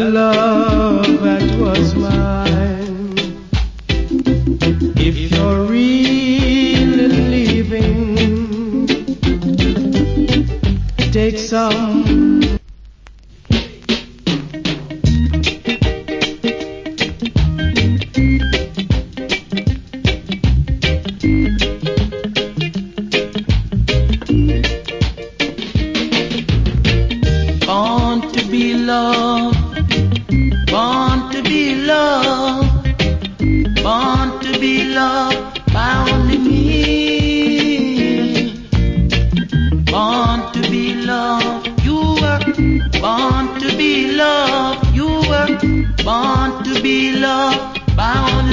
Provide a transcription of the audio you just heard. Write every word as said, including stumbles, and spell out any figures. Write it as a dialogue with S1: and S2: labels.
S1: love that was mine. If you're really leaving, take some. Born to be loved, born to be loved, born to be loved by only me. Born to be loved, you were born to be loved, you were born to be loved by only me.